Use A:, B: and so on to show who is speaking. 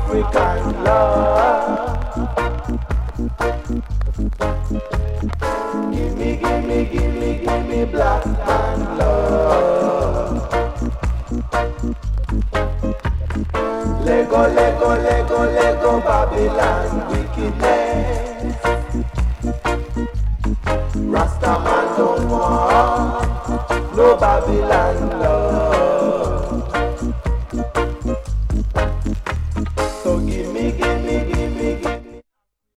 A: African love. Give me black man love. Lego, Lego, Lego, Lego, Babylon wickedness. Rasta man don't want no Babylon love.